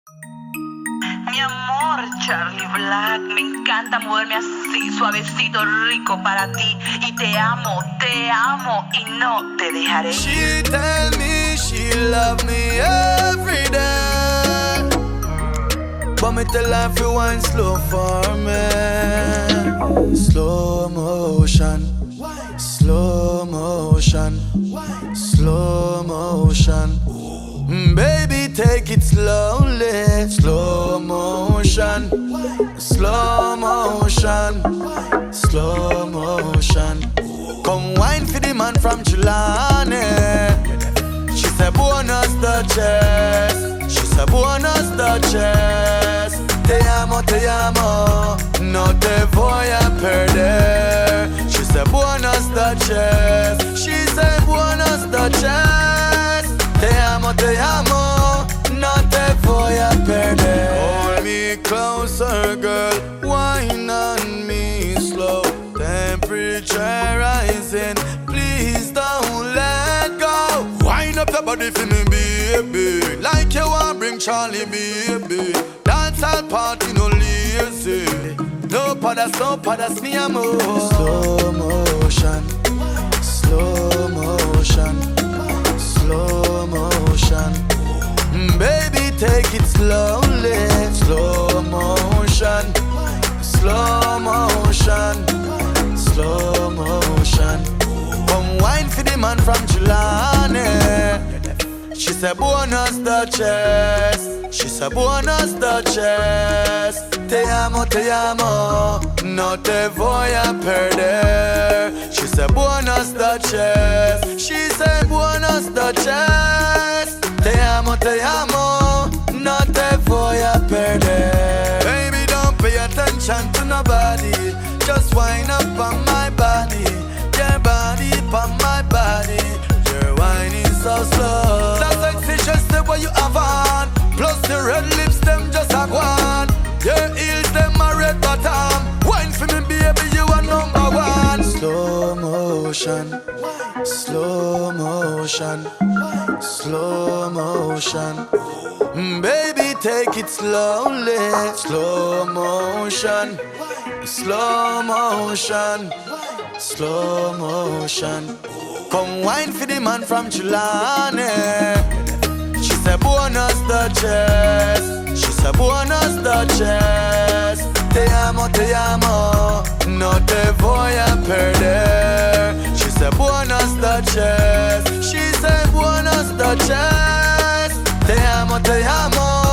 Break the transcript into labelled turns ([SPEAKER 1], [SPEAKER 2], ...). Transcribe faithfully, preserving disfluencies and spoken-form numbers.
[SPEAKER 1] Mi amor, Charlie Black, me encanta moverme así, suavecito, rico para ti. Y te amo, te amo y no te dejaré.
[SPEAKER 2] She tell me she love me every day, but me tell her fi wine slow for me. Slow motion, slow motion, slow motion. Baby, take it slowly. Slow motion, slow motion, slow motion. Come wine for the man from Chilane. She said buenos noches. She said buenos noches. Te amo, te amo, no te voy a perder. She said buenos noches. She said buenos noches. Te amo, te amo, no te voy a perder. Hold me closer, girl, wine on me slow. Temperature rising, please don't let go. Wind up your body for me, baby, like you want bring Charlie, baby. Dance all party, no lazy. No padas, no padas, me amor. Slow motion, slow motion, slow motion. Baby, take it slowly. Slow motion, slow motion, slow motion. Come wine for the man from Chilane. She said buenos noches. She said buenos noches. Te amo, te amo, no te voy a perder. She said buenos noches. She said buenos noches. Te amo, te amo, no te voy a perder. Baby, don't pay attention to nobody. Just wind up on my body. Your body on my body. Your wine is so slow. That sexy just the way you have on. Plus the red lips, them just a one. Your heels, them a red bottom. Wine for me, baby, you are number one. Slow motion, slow motion, slow motion. Baby, take it slowly. Slow motion, slow motion, slow motion. Come wine for the man from Chilane. She said buenos noches. She said buenos noches. Te amo, te amo, no te voy a perder. She said buenos noches. She said buenos noches. Te amo, te amo,